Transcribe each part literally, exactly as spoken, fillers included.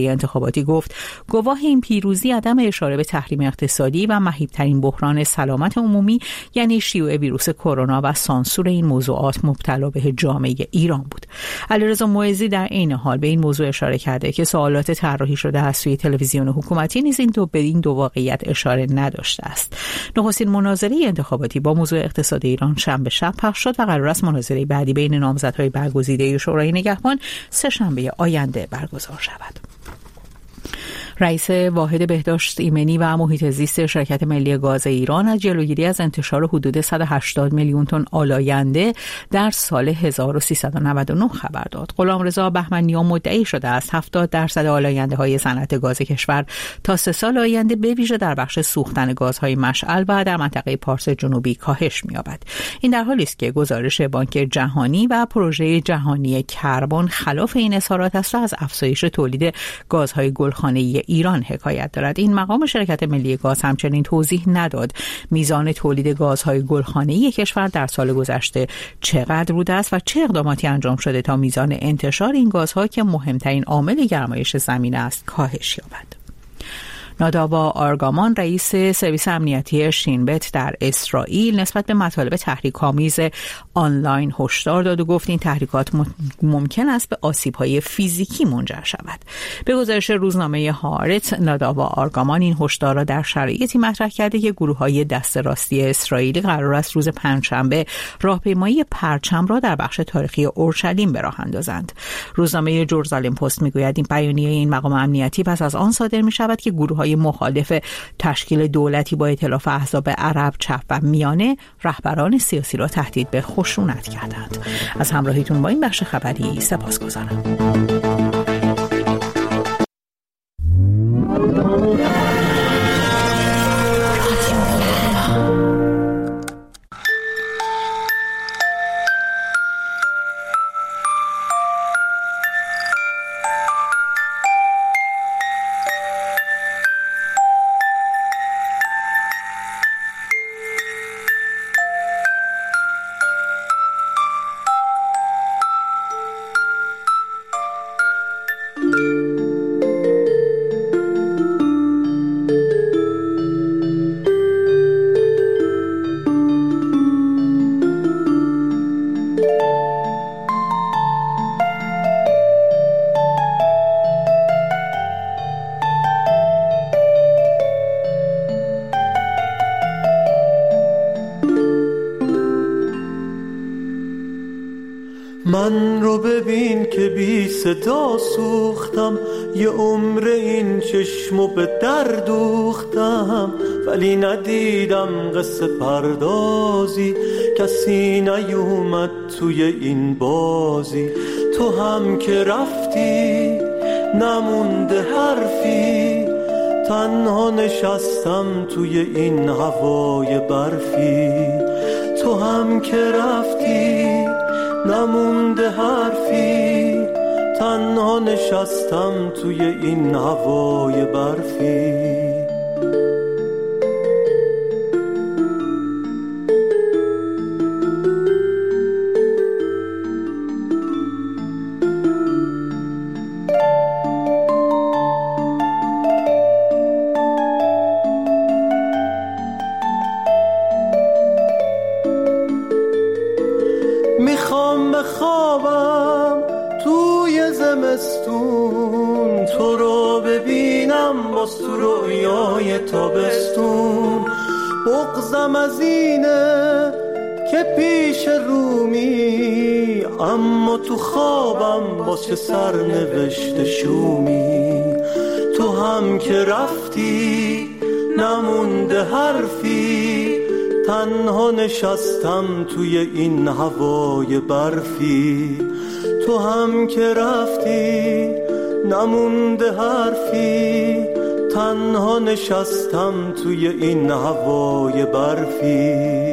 انتخاباتی گفت گواه این پیروزی عدم اشاره به تحریم اقتصادی و مهیبترین بحران سلامت عمومی یعنی شیوع ویروس کرونا و سانسور این موضوعات مبتلا به جامعه ایران بود. علیرضا معزی در این حال به این موضوع اشاره کرده که سوالات طراحی شده از سوی تلویزیون حکومتی نیز این دو به این دو واقعیت اشاره نداشته است. نخستین مناظره انتخاباتی با موضوع اقتصاد ایران شنبه شب پخش شد و قرار است مناظره بعدی بین نامزدهای برگزیده شورای نگهبان سه شنبه آینده برگزار شود. رئیس واحد بهداشت ایمنی و محیط زیست شرکت ملی گاز ایران از جلوگیری از انتشار حدود صد و هشتاد میلیون تن آلاینده در سال هزار و سیصد و نود و نه خبر داد. غلامرضا بهمنیان مدعی شده است هفتاد درصد آلاینده های صنعت گاز کشور تا سه سال آینده به ویژه در بخش سوختن گازهای مشعل و در منطقه پارس جنوبی کاهش می‌یابد. این در حالی است که گزارش بانک جهانی و پروژه جهانی کربن خلاف این اظهارات است و از افزایش تولید گازهای گلخانه‌ای ایران حکایت دارد. این مقام شرکت ملی گاز همچنین توضیح نداد میزان تولید گازهای گلخانه‌ای کشور در سال گذشته چقدر بوده است و چه اقداماتی انجام شده تا میزان انتشار این گازها که مهمترین عامل گرمایش زمین است کاهش یابد. ناداوا آرگامان رئیس سرویس امنیتی شینبت در اسرائیل نسبت به مطالب تحریک‌آمیز آنلاین هشدار داد و گفت این تحریکات ممکن است به آسیب‌های فیزیکی منجر شود. به گزارش روزنامه هارتز، ناداوا آرگامان این هشدار را در شرایطی مطرح کرده که گروه‌های دست راستی اسرائیلی قرار است روز پنجشنبه راهپیمایی پرچم را در بخش تاریخی اورشلیم به راه اندازند. روزنامه جرزالم پست می‌گوید این بیانیه این مقام امنیتی پس از آن صادر می‌شود که گروه‌های مخالف تشکیل دولتی با ائتلاف احزاب عرب، چپ و میانه رهبران سیاسی را تهدید به خشونت کردند. از همراهیتون با این بخش خبری سپاسگزارم. من رو ببین که بی صدا سوختم، یه عمر این چشمو به در دوختم، ولی ندیدم قصه پردازی، کسی نیومد توی این بازی. تو هم که رفتی نمونده حرفی، تنها نشستم توی این هوای برفی. تو هم که رفتی نمونده حرفی، تنها نشستم توی این هوای برفی. میخوام بخوابم توی زمستون، تو رو ببینم باز تو رویای تابستون. بغضم از اینه که پیش رومی، اما تو خوابم باز چه سرنوشت شومی. تو هم که رفتی نمونده حرفی، تنها نشستم توی این هوای برفی. تو هم که رفتی نمونده حرفی، تنها نشستم توی این هوای برفی.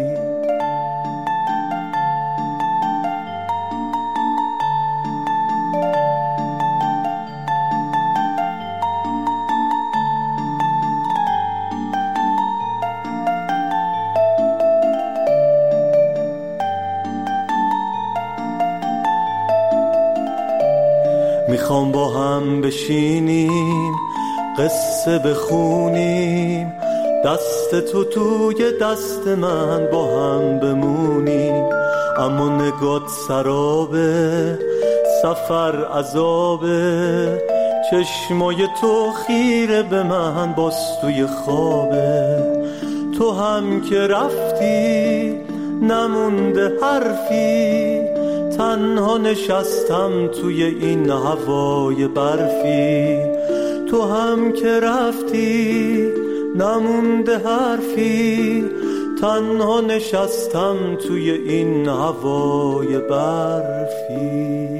میخوام با هم هم بشینیم قصه بخونیم، دست تو توی دست من با هم بمونیم. اما نگات سرابه، سفر عذابه، چشمای تو خیره به من باز توی خوابه. تو هم که رفتی نمونده حرفی، تنها نشستم توی این هوای برفی. تو هم که رفتی نمونده حرفی، تنها نشستم توی این هوای برفی.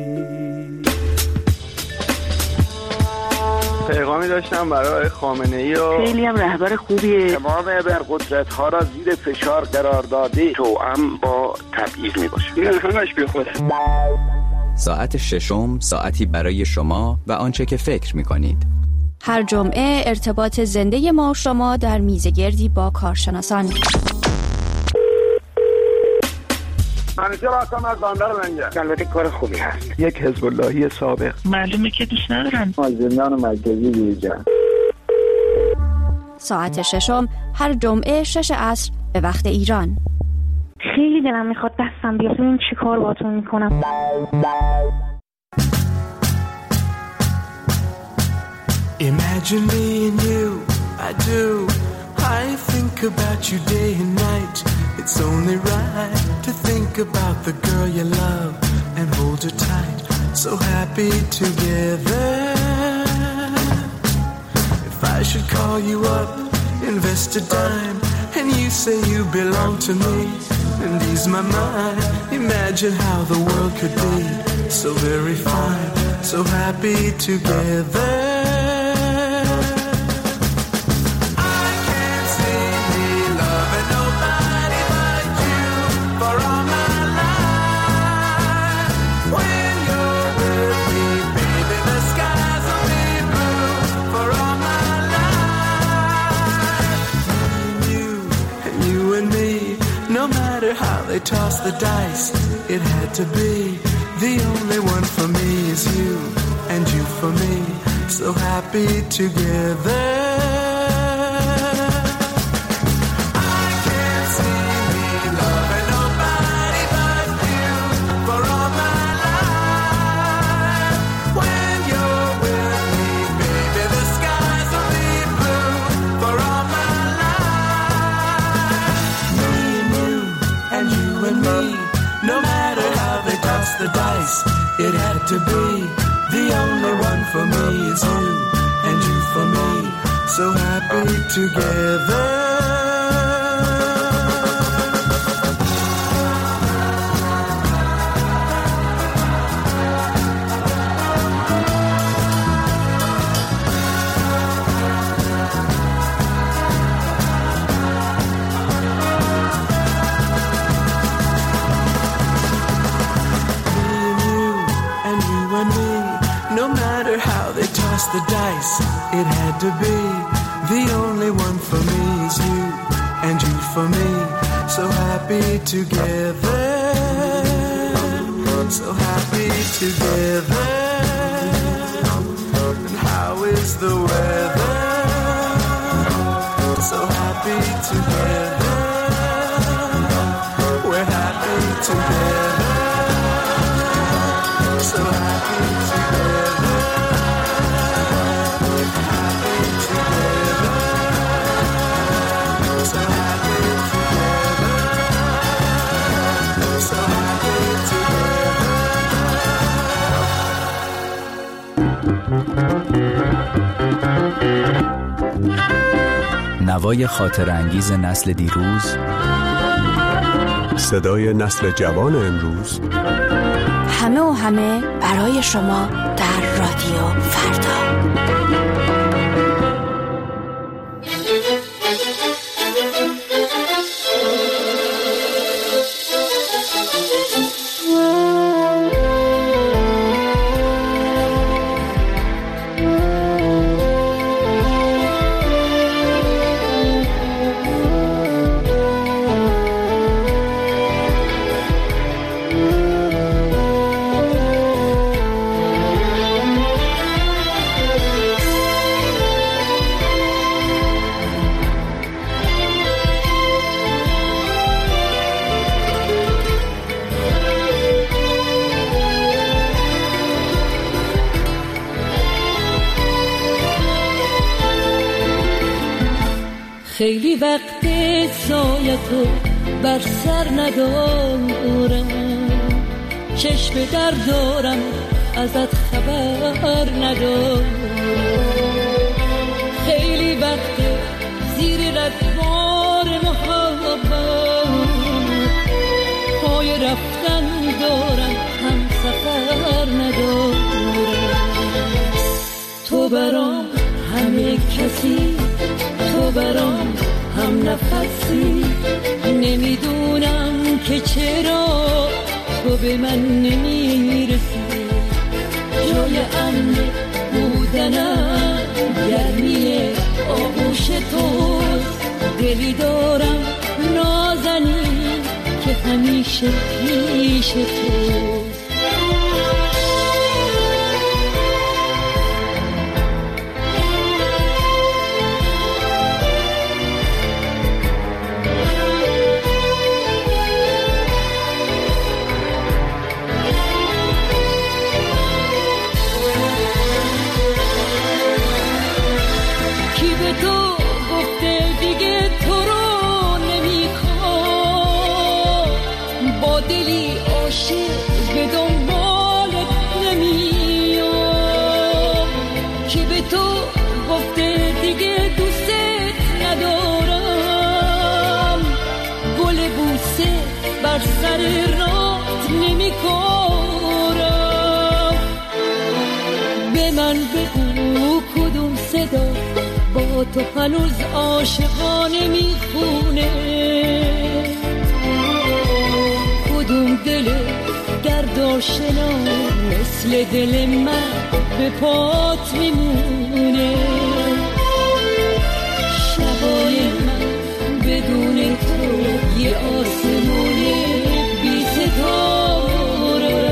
پیغامی داشتم برای خامنه‌ای و خیلی هم رهبر خوبیه. امام ابرقدرت ها را زیر فشار قرار داده، توأم با تبعیض می باشه. این همش بی خوده. ساعت ششم، ساعتی برای شما و آنچه که فکر می کنید. هر جمعه ارتباط زنده ما و شما در میزگردی با کارشناسان. منیجر آسام از باندر منگه. البته کار خوبی هست. یک حزب اللهی سابق. معلومه که دوست ندارن. از زندان مرکزی بیرون. ساعت ششم هر جمعه شش عصر به وقت ایران. خیلی دلم میخواد دستم بیاد ببینم چی کار باهاتون میکنم. Imagine me and you, I do. I think about you day and night. It's only right to think about the girl you love and hold her tight. So happy together. If I should call you up, invest a dime, and you say you belong to me and ease my mind. Imagine how the world could be so very fine, so happy together. They tossed the dice, it had to be. The only one for me is you, and you for me, so happy together. I can't see me loving nobody but you for all my life. When you're with me, baby, the skies will be blue for all my life. Me and you, and you and me, no matter how they toss the dice, it had to be. The only one for me is you, and you for me, so happy together. The dice, it had to be. The only one for me is you, and you for me, so happy together, so happy together. And how is the weather? So happy together, we're happy together, so happy together. نوای خاطر انگیز نسل دیروز، صدای نسل جوان امروز، همه و همه برای شما در رادیو فردا. خیلی وقت سایتو بر سر ندارم، چشم در دارم ازت خبر ندارم. خیلی وقت زیر رگبار محبت پای رفتن دارم، هم سفر ندارم. تو برام همه کسی، تو برام هم نفسی، نمیدونم که چرا تو به من نمیرسی. جای امن بودنم گرمی آغوش توست، دلی دارم نازنین که همیشه پیش توست. سر رات نمی کنم. به من بگو کدوم صدا با تو هنوز عاشقانه می خونه، کدوم دل گرداشنا مثل دل من به پات میمونه. شبای من بدون تو یه آسمونه بی ستاره،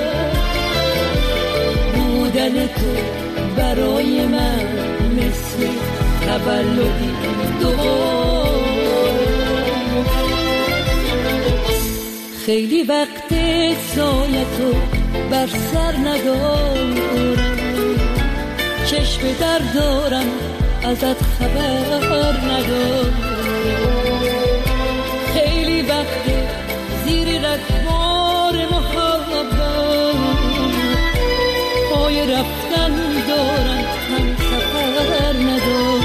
بودن تو برای من مثل تولدی دوباره. خیلی وقت سایتو بر سر ندارم، چشم در دارم ازت خبر ندارم. خیلی وقت زیر رگبار محبت پای رفتن دارم، هم سفر ندارم.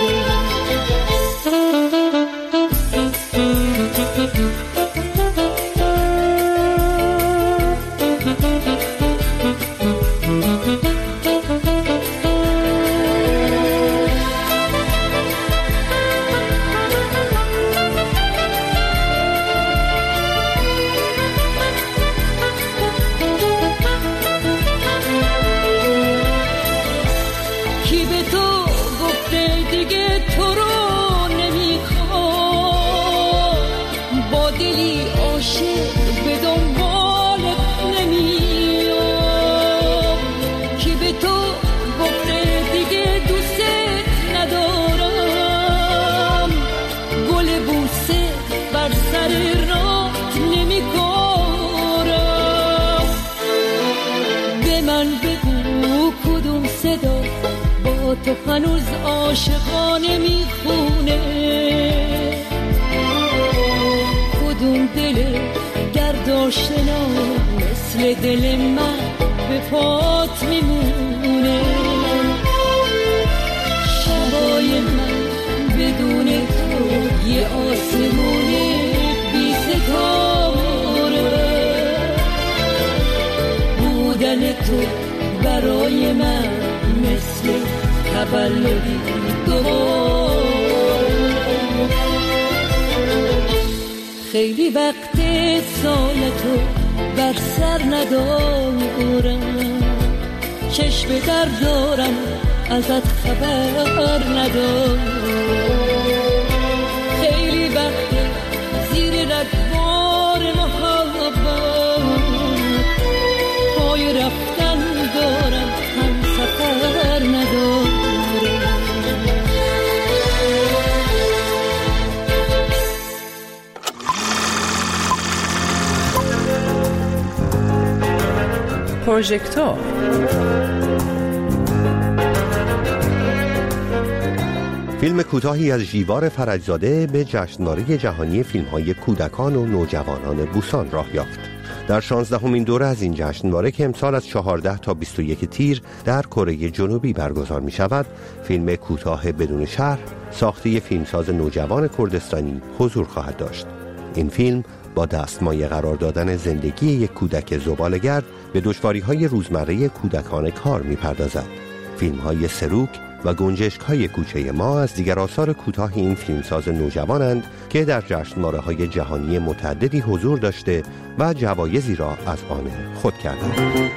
تو هنوز عاشقانه میخونه، کدوم دل گرداشنا مثل دل من به پات میمونه. شبای من بدون تو یه آسمونه بی ستاره، بودن تو برای من مثل تولدی دوباره. خیلی وقت سایتو بر سر ندارم، چشم در دارم ازت خبر ندارم. خیلی وقت زیر رگبار محبت پای رفتن دارم، هم سفر ندارم. پروژکتور فیلم کوتاهی از ژیوار فرجزاده به جشنواره جهانی فیلم‌های کودکان و نوجوانان بوسان راه یافت. در شانزدهمین دوره از این جشنواره که امسال از چهارده تا بیست و یک تیر در کره جنوبی برگزار می شود، فیلم کوتاه بدون شرح ساخته فیلمساز نوجوان کردستانی حضور خواهد داشت. این فیلم با دستمایه قرار دادن زندگی یک کودک زباله‌گرد به دشواری‌های روزمره کودکان کار می‌پردازد. فیلم‌های سروک و گنجشک‌های کوچه ما از دیگر آثار کوتاه این فیلمساز نوجوانند که در جشنواره‌های جهانی متعددی حضور داشته و جوایزی را از آن خود کردند.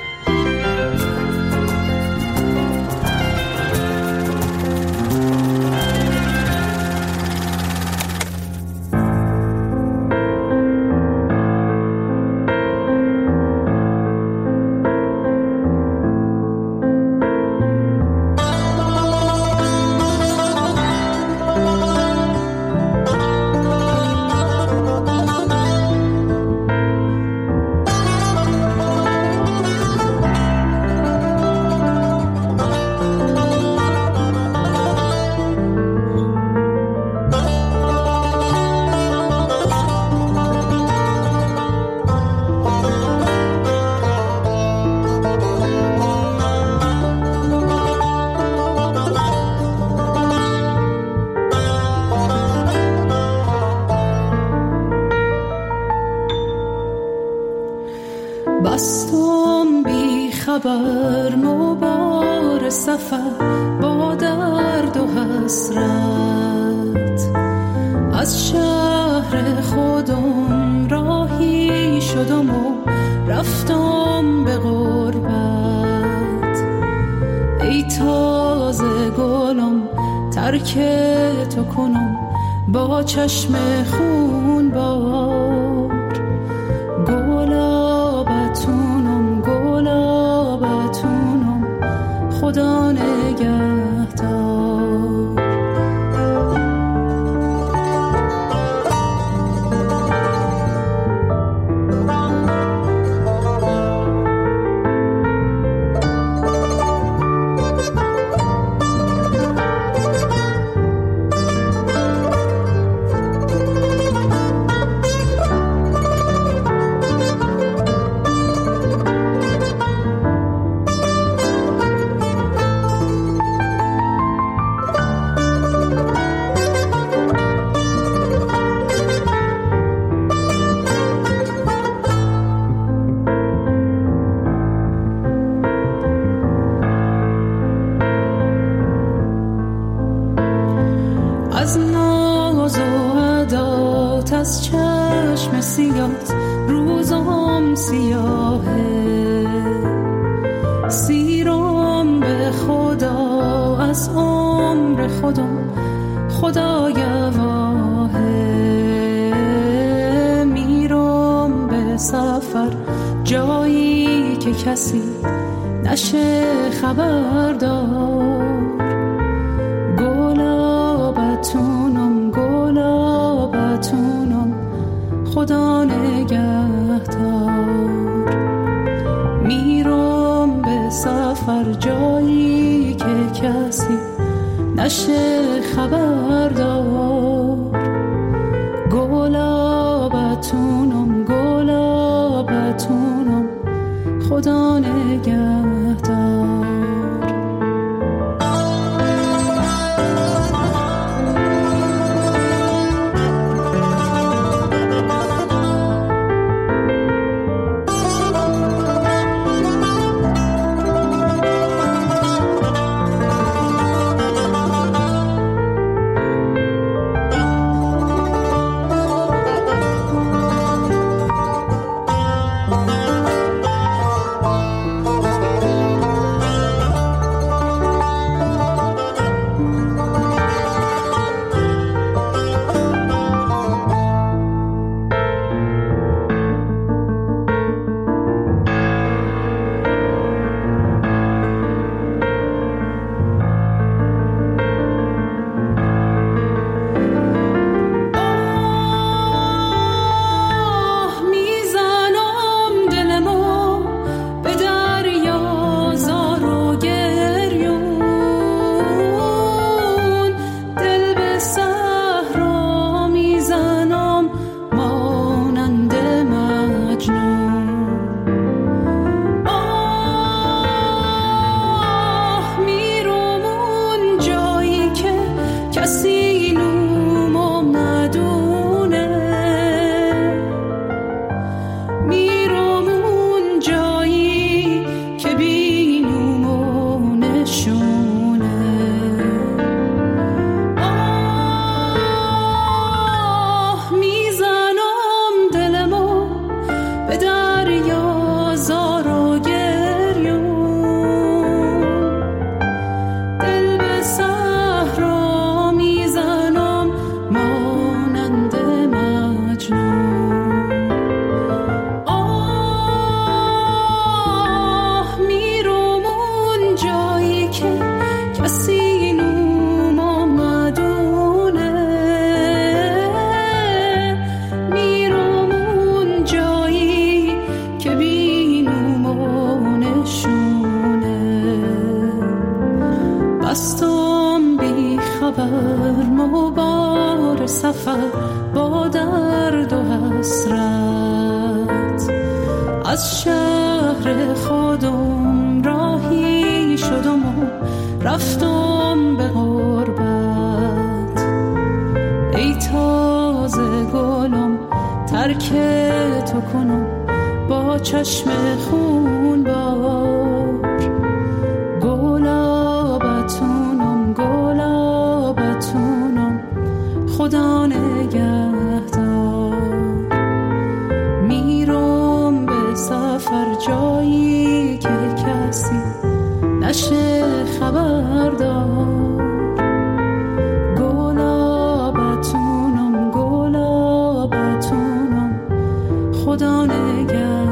بستم بی خبر نوبار سفر با درد و حسرت، از شهر خودم راهی شدم و رفتم به غربت. ای تازه گلم ترک تو کنم با چشم خون بار، گلابتونم گلابتونم خدا نگهدار. از ناز و عدات از چشم سیات روزم سیاهه، سیرم به خدا از عمر خودم خدا گواهه. میرم به سفر جایی که کسی نشه خبردار، گلابتونم گلابتونم خدا نگهدار. میرم به سفر جایی که کسی نشه خبردار، گلابتونم گلابتونم خدا نگهدار. بیخبر مبار سفر با درد و حسرت از شهر خودم راهی شدم و رفتم به غربت. ای تازه گلم ترک تو کنم با چشم خون بار. گلابتونم گلابتونم خدا نگهدار. میرم به سفر جایی که کسی نشه خبردار. گلابتونم گلابتونم خدا نگهدار.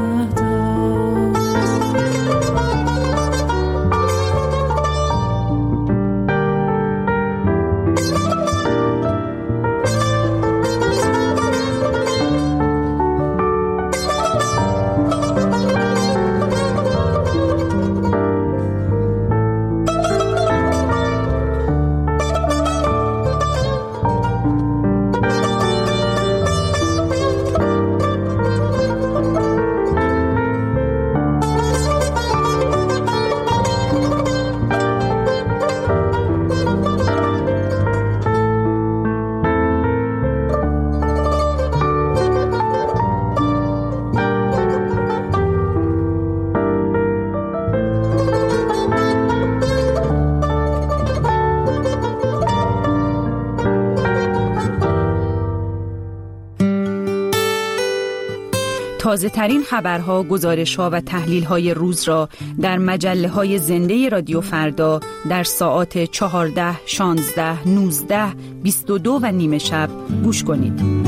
تازه ترین خبرها، گزارش‌ها و تحلیل‌های روز را در مجله‌های زنده رادیو فردا در ساعات چهارده، شانزده، نوزده، بیست و دو و نیمه شب گوش کنید.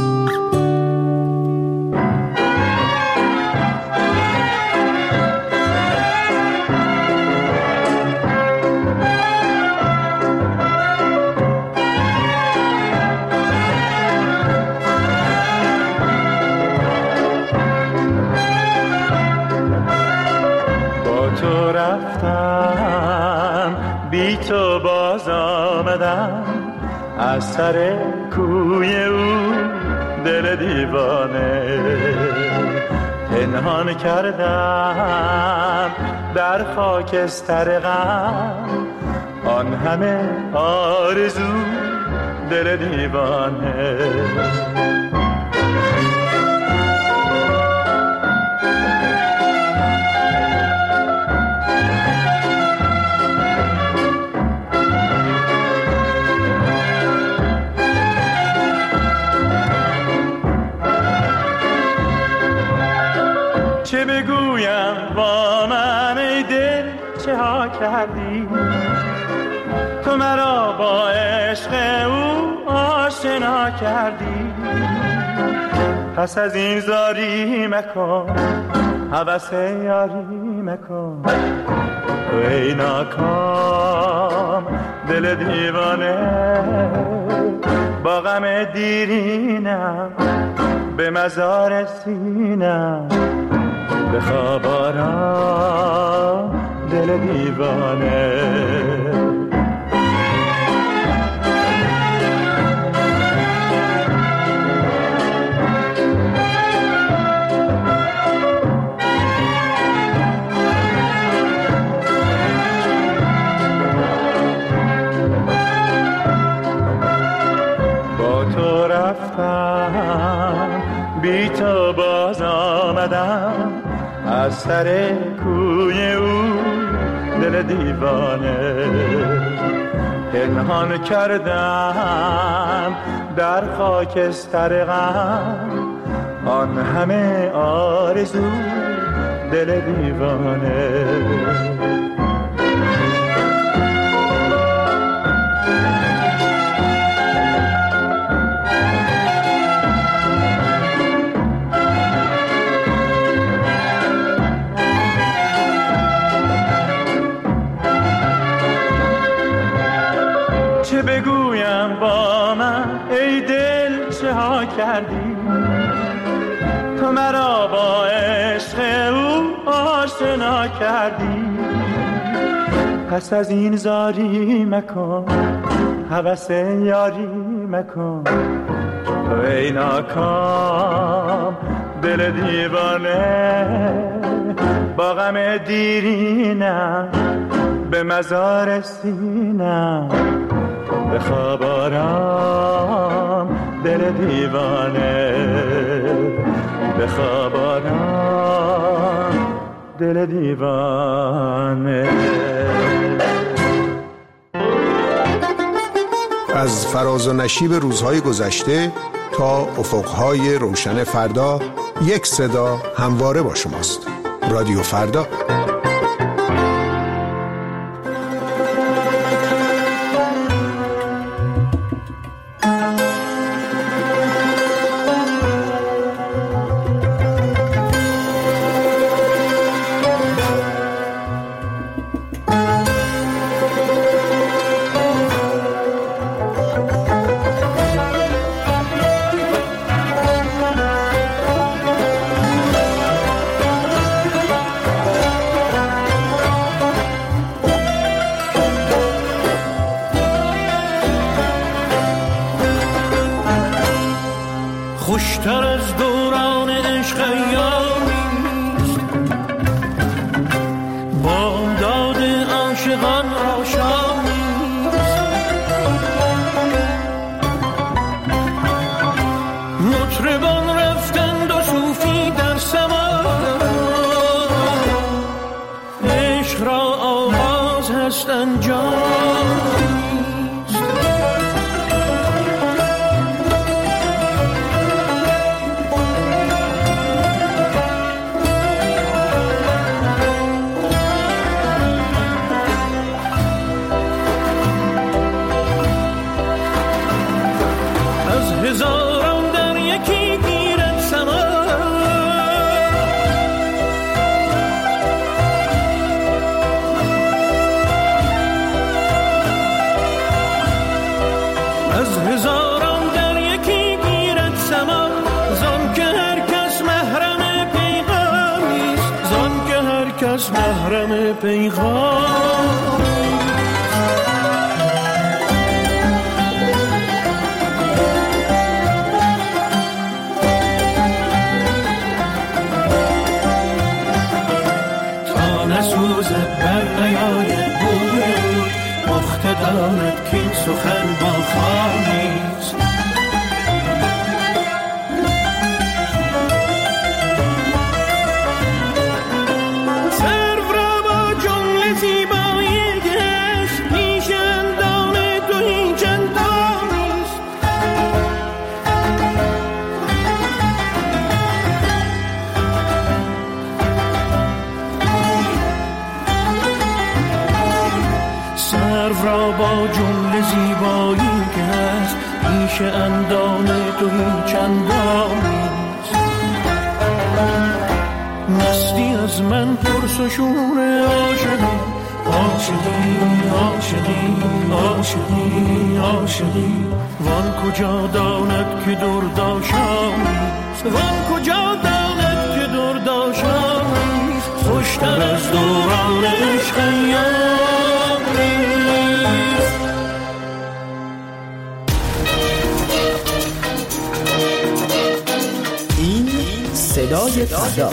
بی تو باز آمدم از سر کوی او دل دیوانه. پنهان کردم در خاکستر غم آن همه آرزو دل دیوانه. چه بگویم با من ای دل چه ها کردی؟ تو مرا با عشق او آشنا کردی. پس از این زاری مکن هوس یاری مکن. تو ای ناکام دل دیوانه با غم دیرینم به مزار سینم. به خواب آرام دل دیوانه. با تو رفتم بی تو باز آمدم از سر کوی او دل دیوانه. پنهان کردم در خاکستر غم آن همه آرزو دل دیوانه. چه بگویم با من ای دل چه ها کردی؟ تو مرا با عشق او آشنا کردی. پس از این زاری مکن هوس یاری مکن ای ناکام دل دیوانه با غم دیرینم به مزار سینم بخواب آرام دل دیوانه بخواب آرام دل دیوانه. از فراز و نشیب روزهای گذشته تا افقهای روشن فردا، یک صدا همواره با شماست. رادیو فردا. خوشتر از دوران عشق ایامیست بامداد عاشقان آشامیست مطربان رفتند و صوفی در سماع عشق را آغاز هست انجام هزاران در یکی گیرد سما از هزاران در یکی گیرد سما زان که هر کس محرم پیغامیست زان که هر کس محرم پیغامیست. نسوزد بر نیاید بوی مخته داند که این سخن با خواهیست سرو را با جمله زیبایی گشت پیش اندام تو هیچ اندامیست سرو را با جمله زیبایی که هست پیش اندام تو هیچ اندامیست مستی از من پرس و شور عاشقی عاشقی عاشقی عاشقی عاشقی وان کجا داند که درداشامیست وان کجا داند که درداشامیست خوشتر از دوران عشق ایامیست. این صدای فردا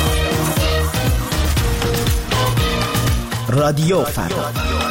رادیو فردا.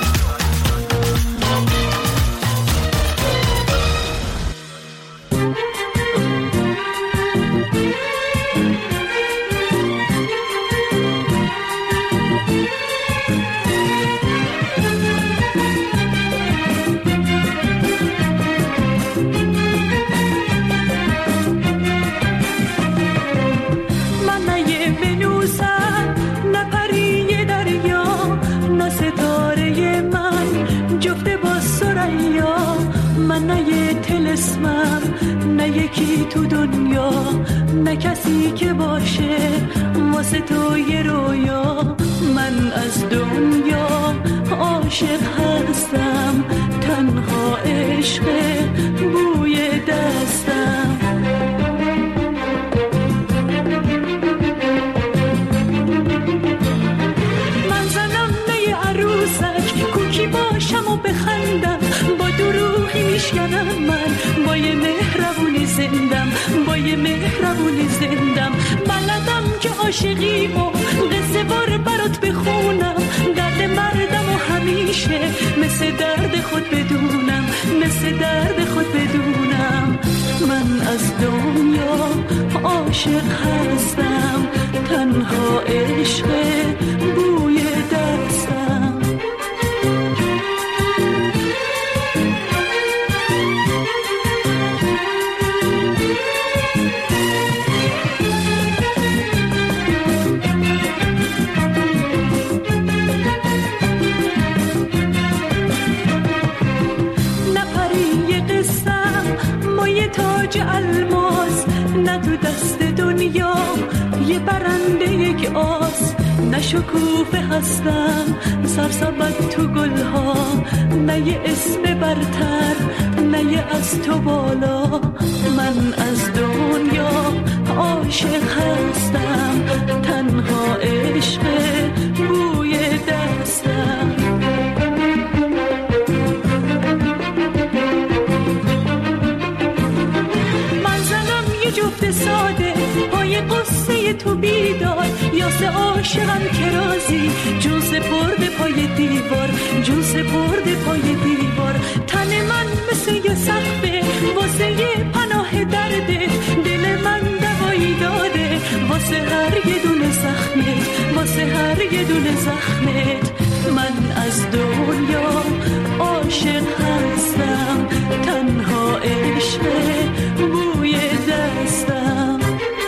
نه یکی تو دنیا نه کسی که باشه واسه تو یه رویا من از دنیا عاشق هستم تنها عشق بوی دستم من زنم نه عروسک کوکی باشم و بخندم با درود زندم، با یه مهربونی زندم. بلدم که عاشقیمو قصه بار برات بخونم، درد مردم و همیشه مثل درد خود بدونم، مثل درد خود بدونم. من از دنیا عاشق هستم، تنها عشق بوی دستم. تاج الماس نه تو دست دنیا یه برنده یک آس، نه شکوفه هستم سرسبد تو گلها، نه یه اسم برتر نه یه از تو بالا. من از دنیا عاشق هستم، تنها عشق بوی دستم. جفت ساده پای قصه تو بیدار، یاسه عاشقم که رازی جون سپرده پای دیوار، جون سپرده پای دیوار. تن من مثل یه سقفه واسه یه پناه درده، دل من دوایی داده واسه هر یه دونه زخمت، واسه هر یه دونه زخمت. من از دنیا عاشق هستم، تنها عشق بوی دستم.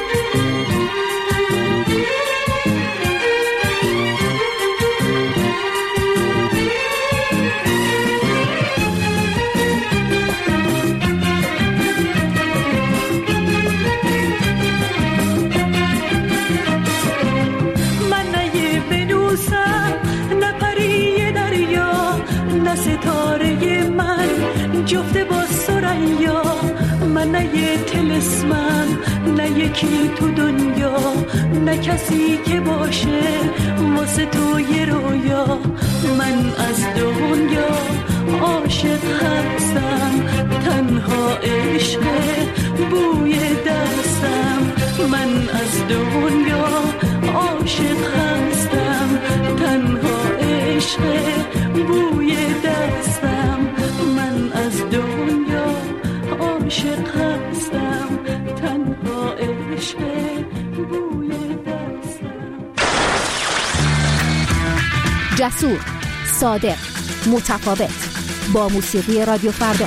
من نه یه ونوسم نه پری دریا، نه ستاره من جفته با سریا. من نه یه تلسمم نه یکی تو دنیا، نه کسی که باشه واسه تو یه رویا. من از دنیا عاشق هستم، تنها عشق بوی دستم. من از دنیا عاشق هستم، تنها عشق بوی دستم. من از دنیا عاشق هستم، تنها عشق بوی دستم. جسور، صادق، متفاوت، با موسیقی رادیو فردا.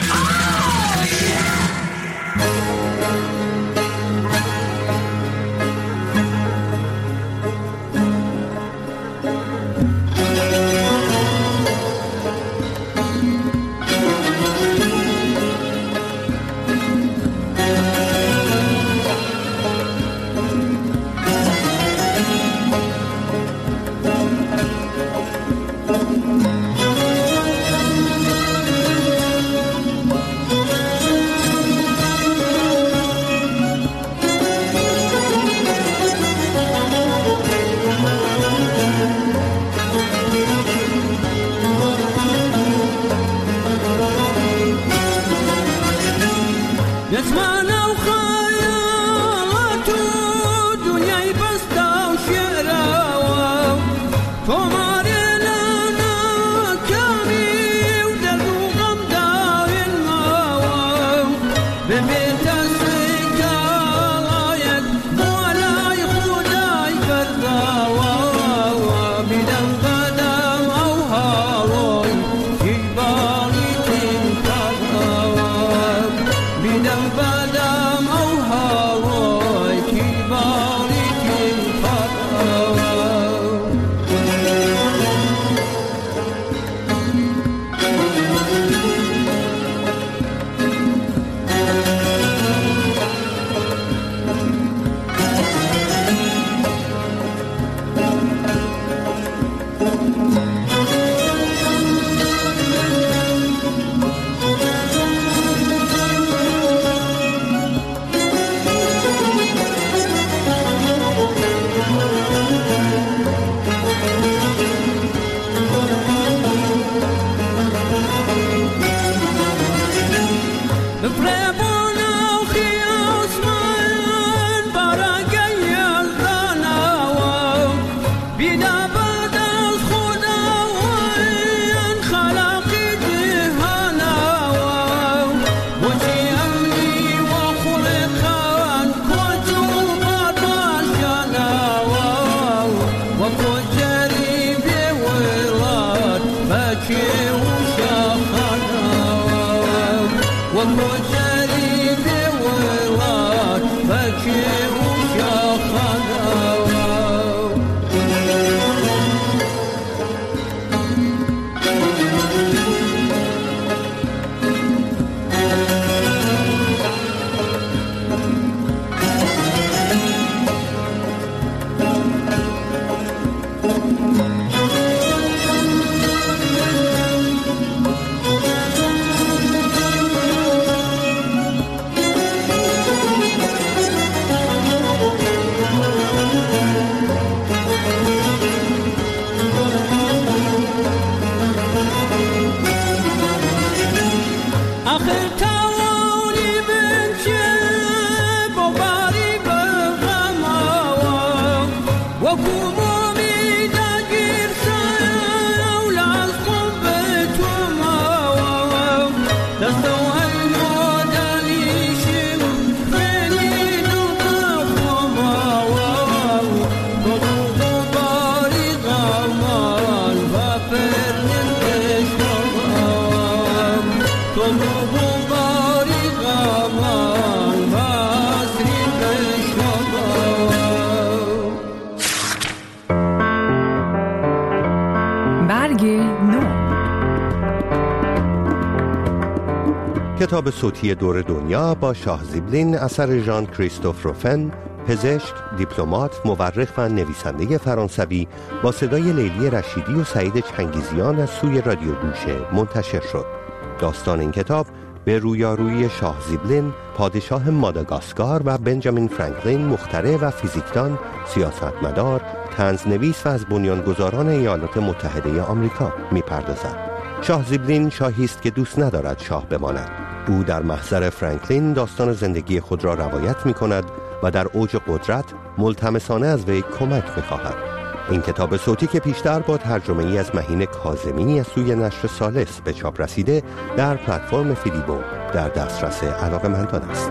کتاب صوتی دور دنیا با شاه زیبلین اثر ژان کریستوف روفن، پزشک، دیپلمات، مورخ و نویسنده فرانسوی با صدای لیلی رشیدی و سعید چنگیزیان از سوی رادیو گوشه منتشر شد. داستان این کتاب به رویارویی شاه زیبلین، پادشاه ماداگاسکار و بنجامین فرانکلین، مخترع و فیزیکدان، سیاستمدار، طنزنویس و از بنیانگذاران ایالات متحده آمریکا می‌پردازد. شاه زیبلین شاهی است که دوست ندارد شاه بماند. او در محضر فرانکلین داستان زندگی خود را روایت می‌کند و در اوج قدرت ملتمسانه از وی کمک می‌خواهد. این کتاب صوتی که پیشتر با ترجمه ای از مهین کاظمی از سوی نشر ثالث به چاپ رسیده در پلتفرم فیلیبو در دسترس علاقه‌مندان است.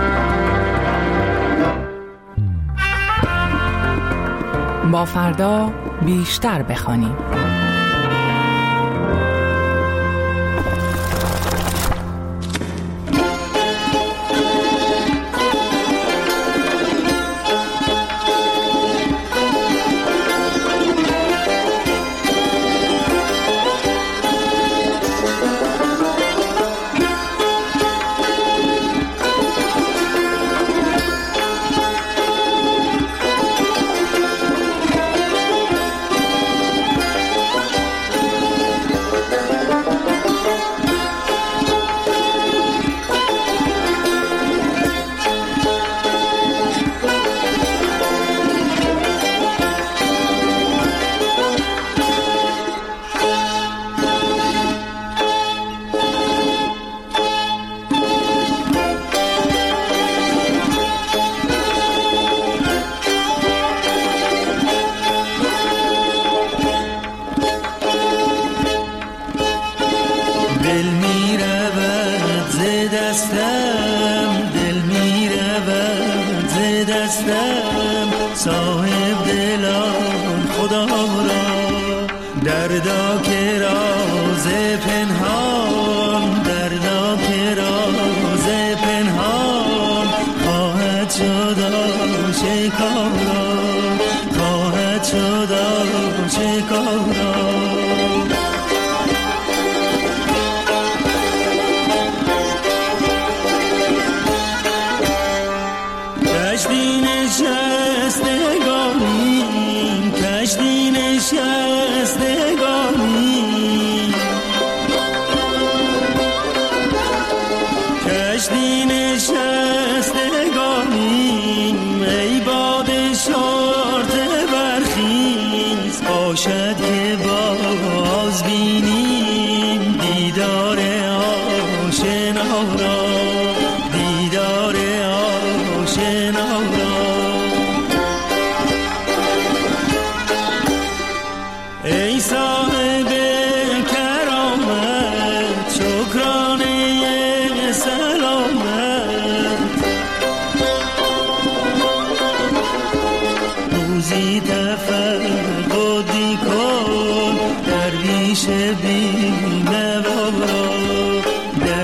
با فردا بیشتر بخوانیم. درویش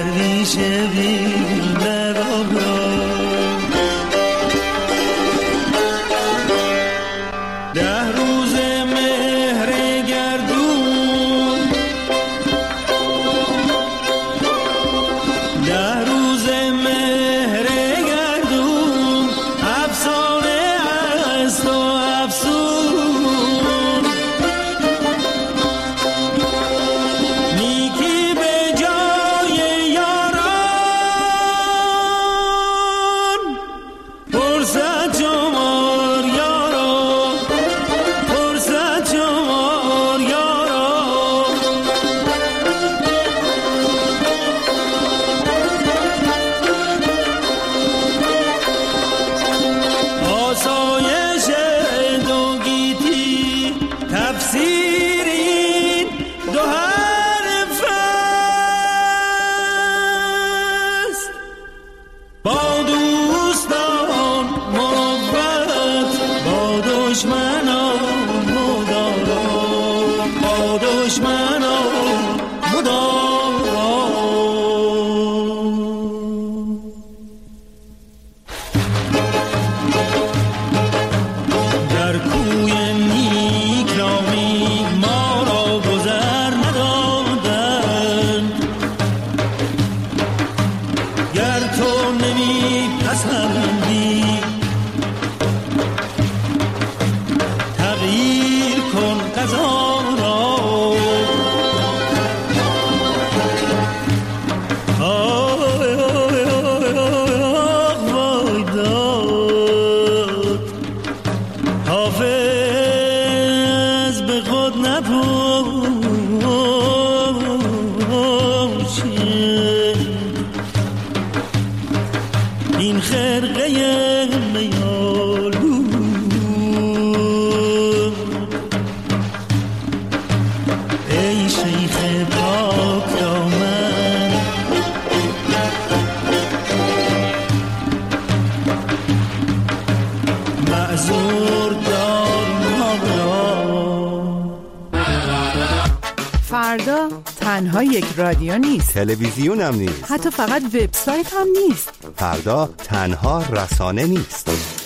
فردا تنها یک رادیو نیست، تلویزیون هم نیست، حتی فقط وبسایت هم نیست. فردا تنها رسانه نیست.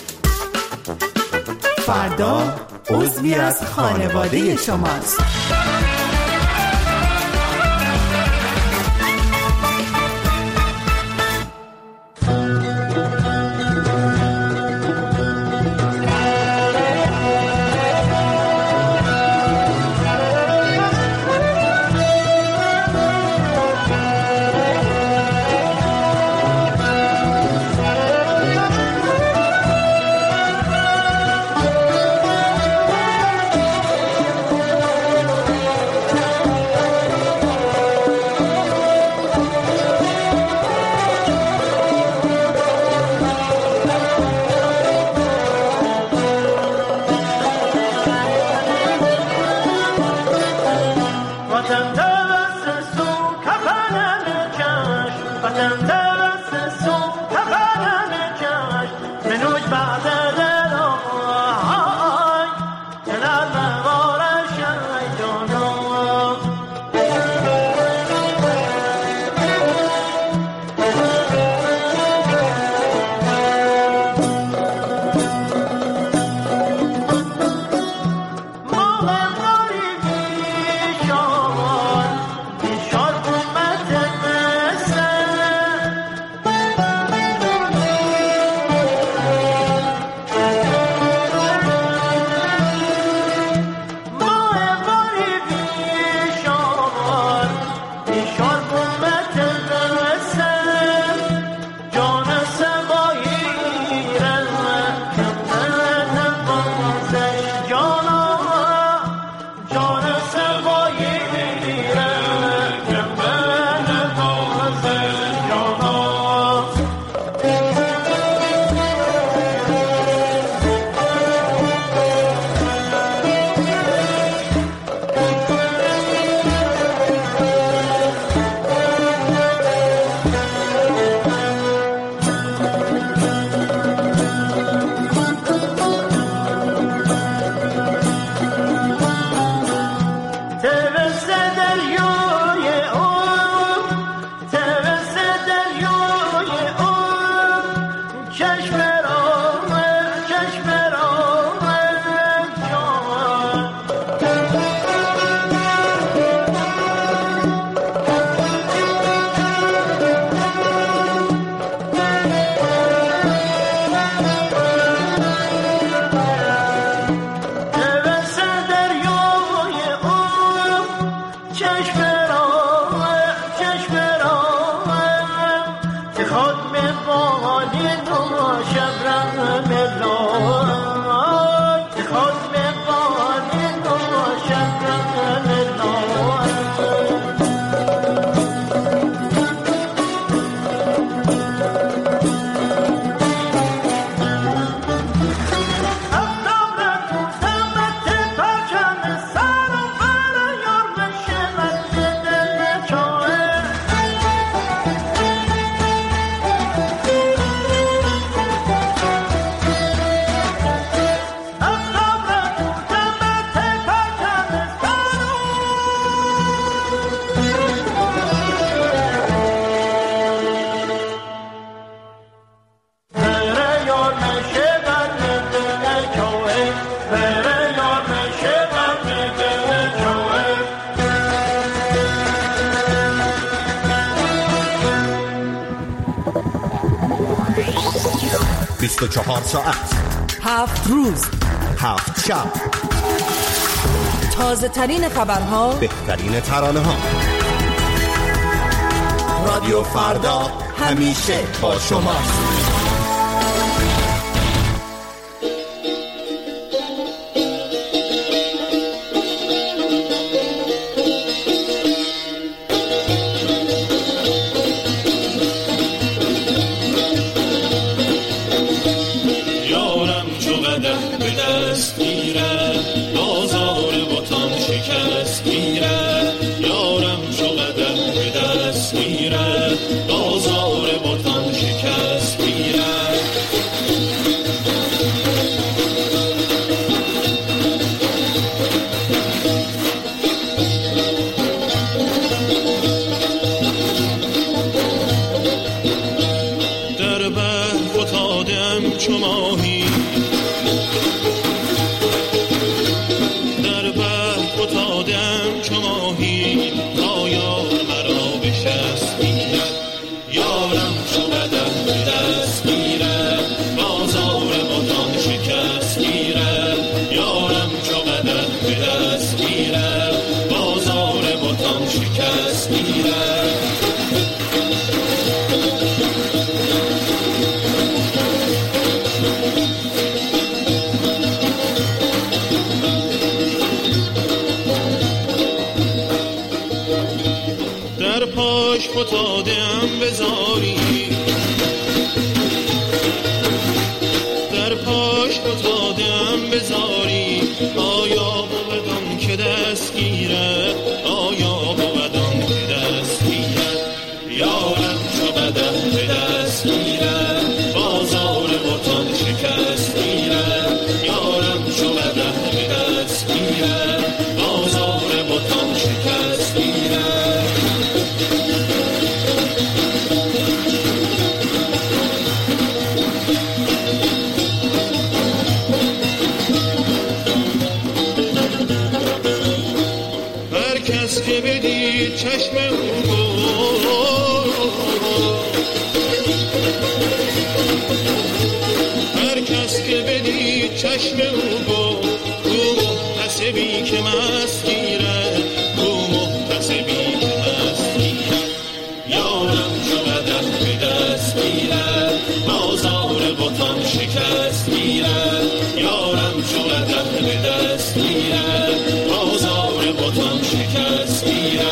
فردا عضوی از خانواده شماست. بیست و چهار ساعت، هفت روز، هفت شب، تازه ترین خبرها، بهترین ترانه ها. رادیو فردا همیشه با شماست. فتادم بزاری در پاش فتادم بزاری آیا بودم که دستگیره آیا بودم که دستگیره یارم چو قدم به دستگیره بازار بطان شکست گیره یارم چو قدم به دستگیره بازار بطان شکست گیره که بدید چشم او هر کس که بدید چشم او او محتسبی که مست گیره او محتسبی که مست گیره یارم چو قدم به دست گیره بازار بطان شکست گیره یارم چو قدم به دست گیره بازار بطان شکست گیره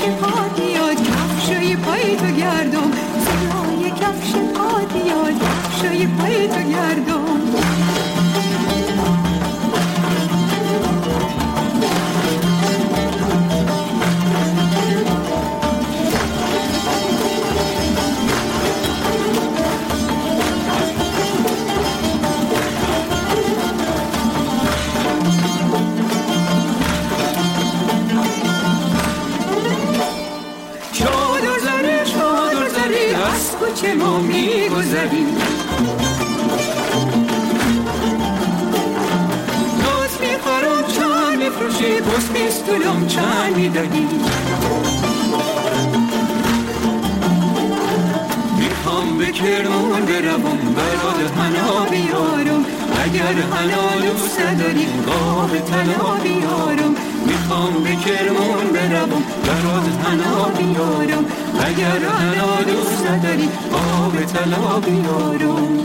پا بیاد کفشای پای تو گردم صدای کفش پا بیاد کفشای پای تو گردم کوچه ما میگذریم ناز میخورم چند میفروشی بس بیستولم چند میدهی میخوام به کرمون بروم برات حنا بیارم اگر حنا دوست داری آب طلا بیارم میخوام به کرمون بروم برات حنا بیارم اگر حنا دوست داری آب طلا بیارم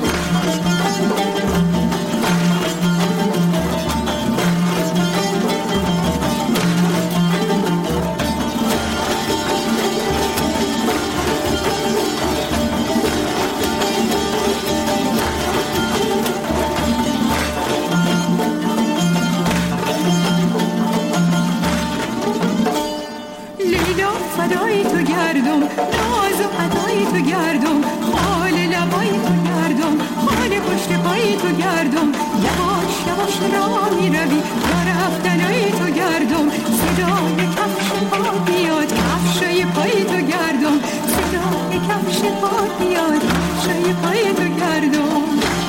فدای تو گردم ناز و عطای تو گردم خال لبای تو گردم خال پشت پای تو گردم یواش یواش را می روی را رفتنای تو گردم صدای کفش پا بیاد کفشای پای تو گردم صدای کفش پا بیاد کفشای پای تو گردم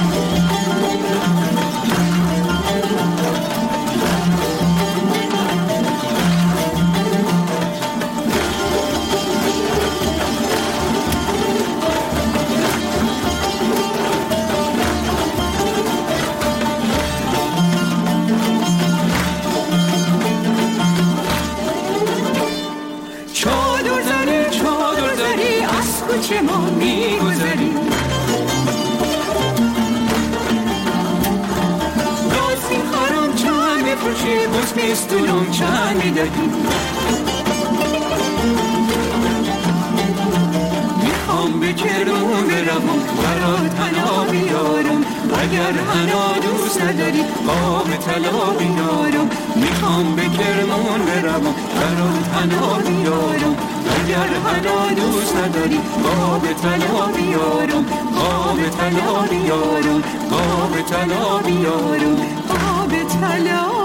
کوچه ما میگذریم راز میخورم چند میفروشی بس بیستولم چند میدهی میخوام به کرمون بروم برات حنا بیارم اگر حنا دوست نداری آب طلا بیارم میخوام به کرمون بروم برات حنا بیارم اگر حنا دوست نداری آب طلا بیارم آب طلا بیارم آب طلا بیارم آب طلا